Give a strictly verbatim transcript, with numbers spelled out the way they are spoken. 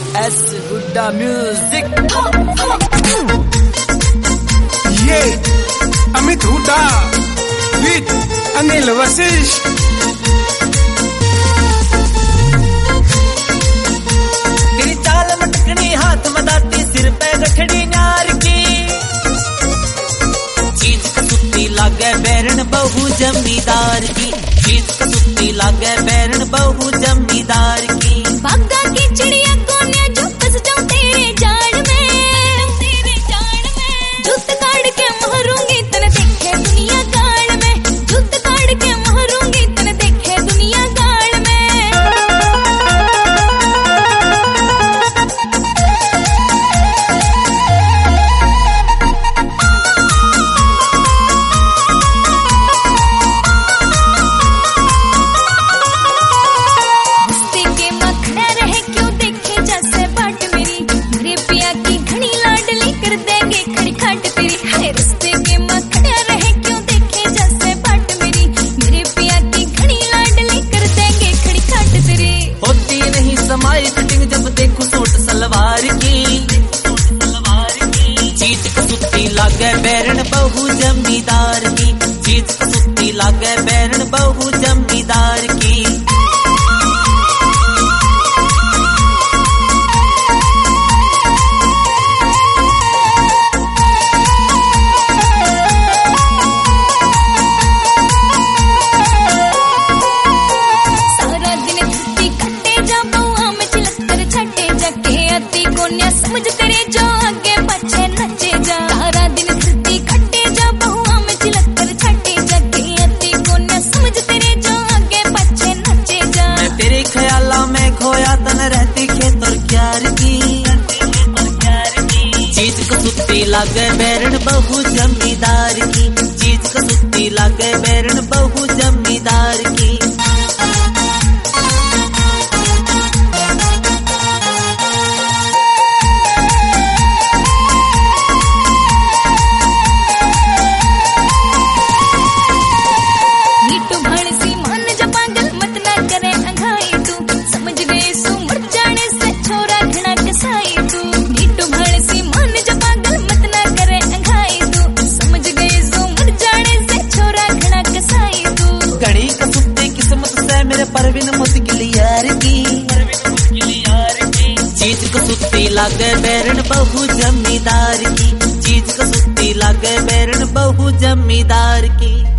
S Hudda music. ये Amit Hudda with Anil Vashisht. तेरी चाल मटकनी हाथ मदाती सिर पे गठड़ी न्यार की, चीज कसूती लागे बैरन बहु जमींदार की, चीज कसूती लागे बैरन बहु जमींदार की। बागा की चिड़िया कोने जो फंस जाऊं तेरे जाल में, तेरे जाल में जूत काट के मारूंगी तने देखे दुनिया गाल में, जूत काट के मारूंगी तने देखे दुनिया गाल में। हंसते के मखना रहे क्यों देखे जैसे बाट मेरी, मेरे पिया की घनी लाडली कर देंगे खड़ी खाट तेरी। हाय रस्ते के मखना रहे क्यों देखे जैसे बाट मेरी, मेरे पिया की घनी लाडली कर देंगे खड़ी खाट तेरी। होती नहीं समाई फिटिंग जब देखूं सूट सलवार की, चीज कसूती लागे बैरन बहु जमींदार की, चीज कसूती लागे बैरन बहु जमींदार की। सारा दिन धरती कटे जा बउआ में चिलकर छटे जाके अति कोन्या समझ तेरे जो आगे पीछे नचे जा। सारा दिन धरती कटे जा बउआ में चिलकर छटे जाके अति कोन्या समझ तेरे जो आगे पीछे नचे जा। मैं तेरे ख्याला में खोया तन रहती खेत और क्यार की, चीज कसूती लागे बैरन बहु जमींदार की, चीज कसूती लागे बैरन बहु जमींदार की। नीटू भणसी मन जब पागल मत ना करे अंघाई तू, समझ गए सू मर जाने से छोरा घना कसाई तू। नीटू भणसी मन जब पागल मत ना करे अंघाई तू, समझ गए सू मर जाने से छोरा घना कसाई तू। घड़ी कसूती किस्मत से मेरे परवीन मुश्किल यार की, चीज कसूती लागे बैरन बहु जमींदार की, चीज कसूती लागे बैरन बहु जमींदार की।